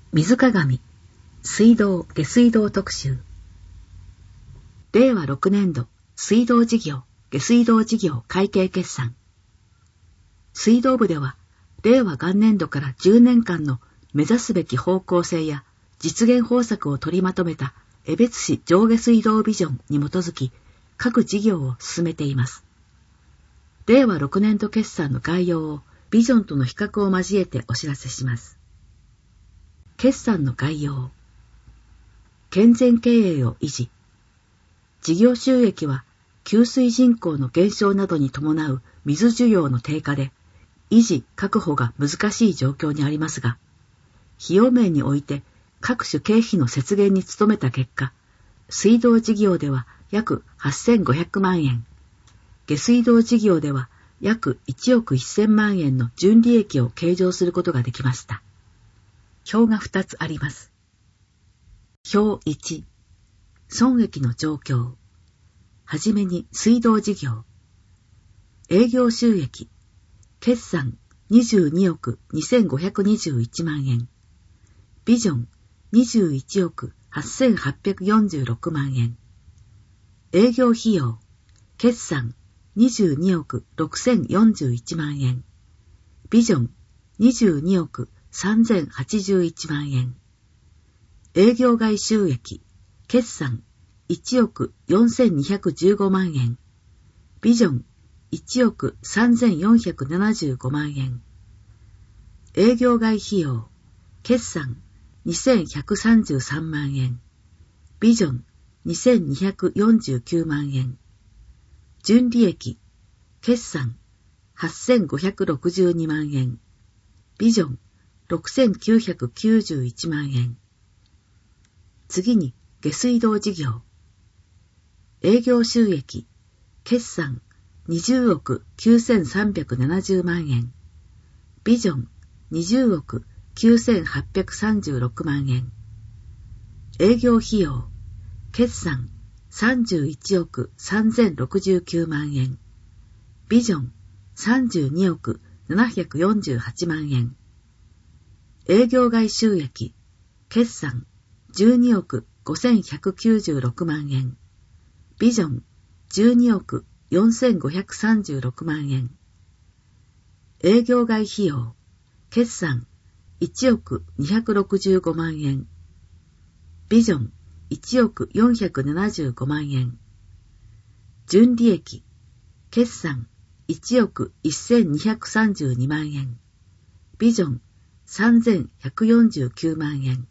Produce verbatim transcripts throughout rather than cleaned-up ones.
水鏡、水道・下水道特集。れいわろくねんど、水道事業・下水道事業会計決算。水道部では、れいわ元年度からじゅうねんかんの目指すべき方向性や実現方策を取りまとめた江別市上下水道ビジョンに基づき、各事業を進めています。れいわろくねんど決算の概要をビジョンとの比較を交えてお知らせします。決算の概要。健全経営を維持。事業収益は給水人口の減少などに伴う水需要の低下で維持・確保が難しい状況にありますが、費用面において各種経費の節減に努めた結果、水道事業では約はっせんごひゃくまんえん、下水道事業では約いちおくせんまんえんの純利益を計上することができました。表がふたつあります。表いち、損益の状況。はじめに水道事業。営業収益。決算にじゅうにおくにせんごひゃくにじゅういちまんえん。ビジョンにじゅういちおくはっせんはっぴゃくよんじゅうろくまんえん。営業費用。決算にじゅうにおくろくせんよんじゅういちまんえん。ビジョンにじゅうにおくさんぜんはちじゅういちまんえん。営業外収益。決算いちおくよんせんにひゃくじゅうごまんえん。ビジョンいちおくさんぜんよんひゃくななじゅうごまんえん。営業外費用。決算にせんひゃくさんじゅうさんまんえん。ビジョンにせんにひゃくよんじゅうきゅうまんえん。純利益。決算はっせんごひゃくろくじゅうにまんえん。ビジョンろくせんきゅうひゃくきゅうじゅういちまんえん。次に下水道事業。営業収益。決算にじゅうおくきゅうせんさんびゃくななじゅうまんえん。ビジョンにじゅうおくきゅうせんはっぴゃくさんじゅうろくまんえん。営業費用。決算さんじゅういちおくさんぜんろくじゅうきゅうまんえん。ビジョンさんじゅうにおくななひゃくよんじゅうはちまんえん。営業外収益。決算じゅうにおくごせんひゃくきゅうじゅうろくまんえん。ビジョンじゅうにおくよんせんごひゃくさんじゅうろくまんえん。営業外費用。決算いちおくにひゃくろくじゅうごまんえん。ビジョンいちおくよんひゃくななじゅうごまんえん。純利益。決算いちおくせんにひゃくさんじゅうにまんえん。ビジョンさんぜんひゃくよんじゅうきゅうまんえん。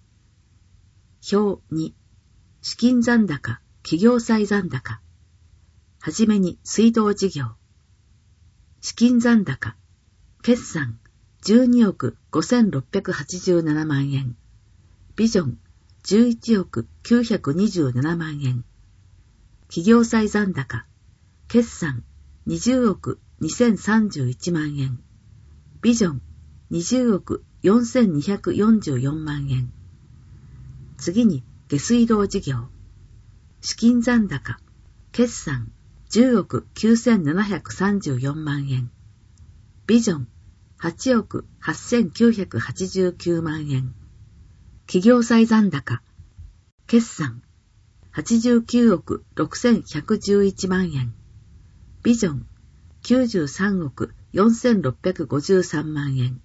表に、資金残高、企業債残高。はじめに水道事業。資金残高。決算じゅうにおくごせんろっぴゃくはちじゅうななまんえん。ビジョンじゅういちおくきゅうひゃくにじゅうななまんえん。企業債残高。決算にじゅうおくにせんさんじゅういちまんえん。ビジョンにじゅうおくよんせんにひゃくよんじゅうよんまんえん。次に下水道事業。資金残高。決算じゅうおくきゅうせんななひゃくさんじゅうよんまんえん。ビジョンはちおくはっせんきゅうひゃくはちじゅうきゅうまんえん。企業債残高。決算はちじゅうきゅうおくろくせんひゃくじゅういちまんえん。ビジョンきゅうじゅうさんおくよんせんろっぴゃくごじゅうさんまんえん。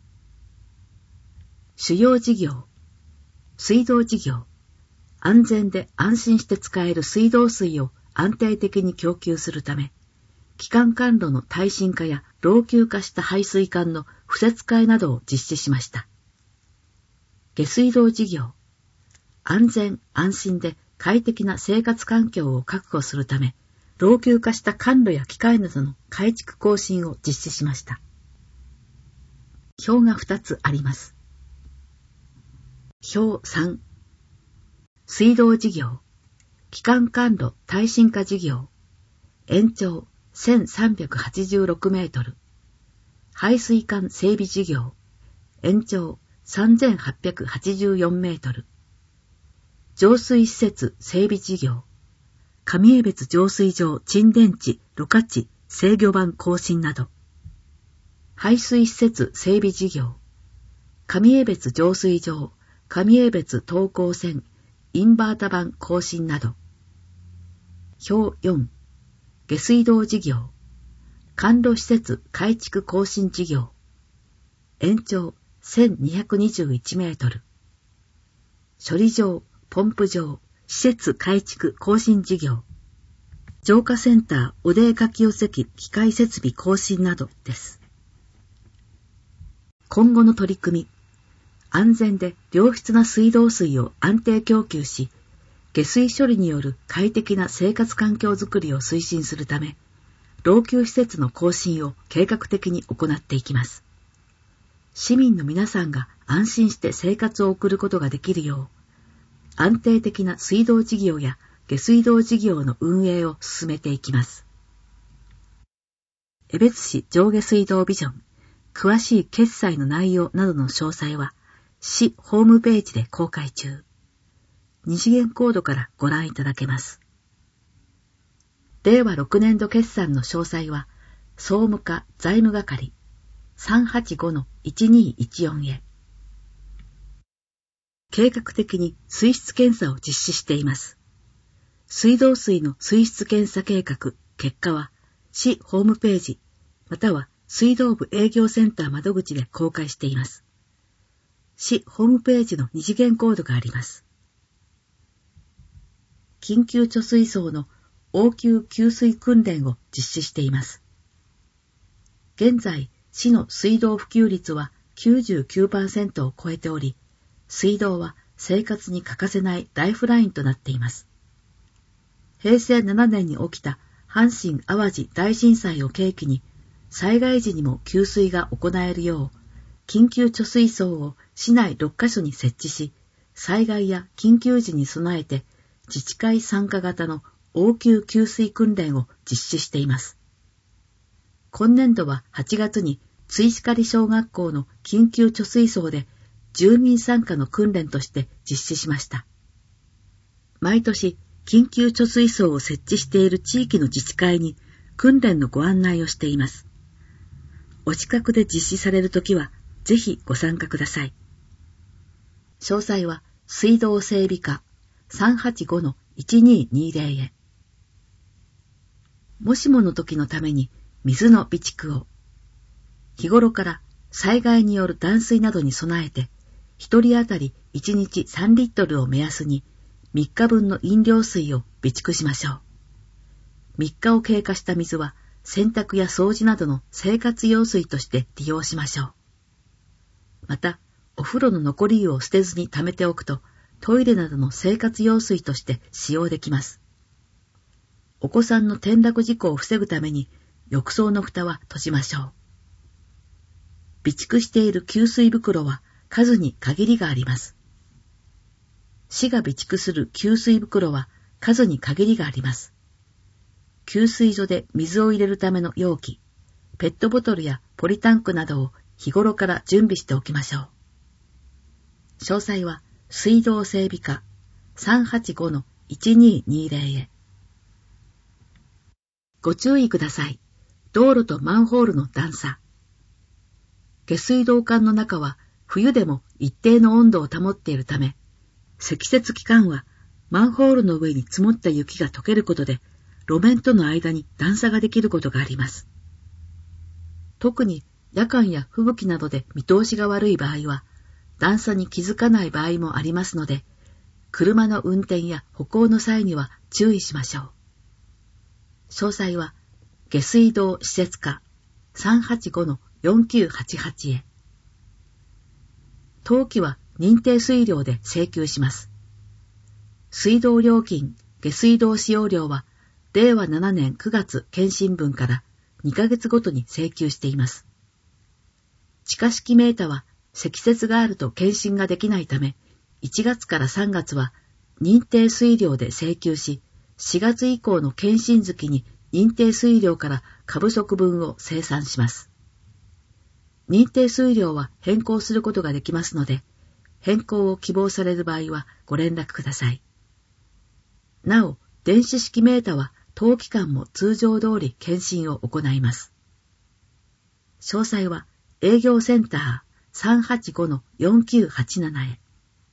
主要事業。水道事業。安全で安心して使える水道水を安定的に供給するため、基幹管路の耐震化や老朽化した排水管の敷設替えなどを実施しました。下水道事業。安全安心で快適な生活環境を確保するため、老朽化した管路や機械などの改築更新を実施しました。表がふたつあります。表さん。水道事業。基幹管路耐震化事業。延長せんさんびゃくはちじゅうろくメートル。排水管整備事業。延長さんぜんはっぴゃくはちじゅうよんメートル。浄水施設整備事業。上江別浄水場沈殿池、ろ過池、制御盤更新など。排水施設整備事業。 上江別浄水場、上江別東高線、インバータ版更新など。表よん、下水道事業、管路施設改築更新事業、延長せんにひゃくにじゅういちメートル、処理場、ポンプ場、施設改築更新事業、浄化センターおでかき寄せ機機械設備更新などです。今後の取り組み、安全で良質な水道水を安定供給し、下水処理による快適な生活環境づくりを推進するため、老朽施設の更新を計画的に行っていきます。市民の皆さんが安心して生活を送ることができるよう、安定的な水道事業や下水道事業の運営を進めていきます。江別市上下水道ビジョン、詳しい決済の内容などの詳細は、市ホームページで公開中。二次元コードからご覧いただけます。れいわろくねんど決算の詳細は、総務課財務係 さんはちごのいちにいちよん へ。計画的に水質検査を実施しています。水道水の水質検査計画、結果は、市ホームページ、または水道部営業センター窓口で公開しています。市ホームページの二次元コードがあります。緊急貯水槽の応急給水訓練を実施しています。現在、市の水道普及率は きゅうじゅうきゅうパーセント を超えており、水道は生活に欠かせないライフラインとなっています。へいせいななねんに起きた阪神淡路大震災を契機に、災害時にも給水が行えるよう、緊急貯水槽を市内ろっかしょに設置し、災害や緊急時に備えて自治会参加型の応急給水訓練を実施しています。今年度ははちがつに津石狩小学校の緊急貯水槽で住民参加の訓練として実施しました。毎年緊急貯水槽を設置している地域の自治会に訓練のご案内をしています。お近くで実施されるときはぜひご参加ください。詳細は水道整備課 さんはちごのいちににぜろ へ。もしもの時のために水の備蓄を。日頃から災害による断水などに備えて、一人当たりいちにちさんリットルを目安にみっかぶんの飲料水を備蓄しましょう。みっかを経過した水は洗濯や掃除などの生活用水として利用しましょう。また、お風呂の残り湯を捨てずに溜めておくと、トイレなどの生活用水として使用できます。お子さんの転落事故を防ぐために、浴槽の蓋は閉じましょう。備蓄している給水袋は数に限りがあります。市が備蓄する給水袋は数に限りがあります。給水所で水を入れるための容器、ペットボトルやポリタンクなどを日頃から準備しておきましょう。詳細は水道整備課 さんはちごのいちににぜろ へ。ご注意ください。道路とマンホールの段差。下水道管の中は冬でも一定の温度を保っているため、積雪期間はマンホールの上に積もった雪が溶けることで、路面との間に段差ができることがあります。特に夜間や吹雪などで見通しが悪い場合は、段差に気づかない場合もありますので、車の運転や歩行の際には注意しましょう。詳細は、下水道施設課 さんはちごのよんきゅうはちはち へ。当期は認定水量で請求します。水道料金、下水道使用料は、れいわななねんくがつ検針分からにかげつごとに請求しています。地下式メータは積雪があると検針ができないため、いちがつからさんがつは認定水量で請求し、しがつ以降の検針月に認定水量から過不足分を生産します。認定水量は変更することができますので、変更を希望される場合はご連絡ください。なお、電子式メータは当期間も通常通り検針を行います。詳細は営業センターさんはちごのよんきゅうはちなな へ。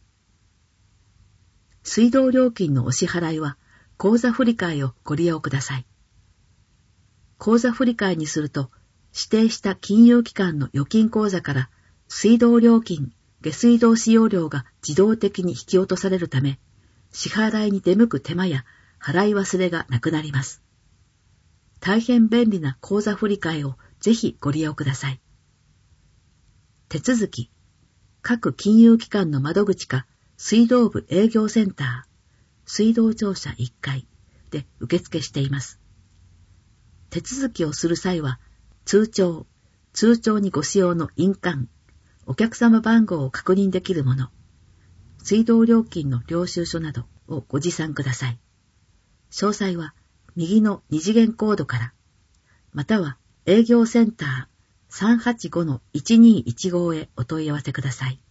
水道料金のお支払いは、口座振替をご利用ください。口座振替にすると、指定した金融機関の預金口座から水道料金、下水道使用料が自動的に引き落とされるため、支払いに出向く手間や払い忘れがなくなります。大変便利な口座振替をぜひご利用ください。手続き、各金融機関の窓口か水道部営業センター、水道庁舎いっかいで受付しています。手続きをする際は、通帳、通帳にご使用の印鑑、お客様番号を確認できるもの、水道料金の領収書などをご持参ください。詳細は右の二次元コードから、または営業センター さんはちごのいちにいちご へお問い合わせください。